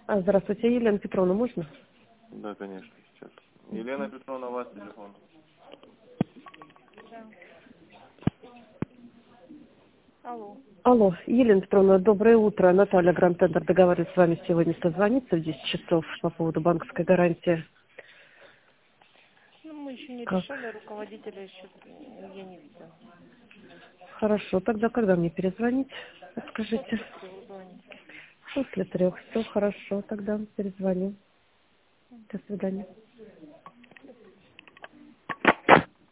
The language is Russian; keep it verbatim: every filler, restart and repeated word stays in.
А, здравствуйте, Елена Петровна, можно? Да, конечно, сейчас. Елена Петровна, у вас телефон. Да. Алло. Алло, Елена Петровна, доброе утро. Наталья Гранд-Тендер договаривается с вами сегодня созвониться в десять часов по поводу банковской гарантии. Ну, мы еще не Как? решали, руководителя еще я не видела. Хорошо, тогда когда мне перезвонить? Скажите. После трех звоните. После трех. Все хорошо, тогда перезвоню. До свидания.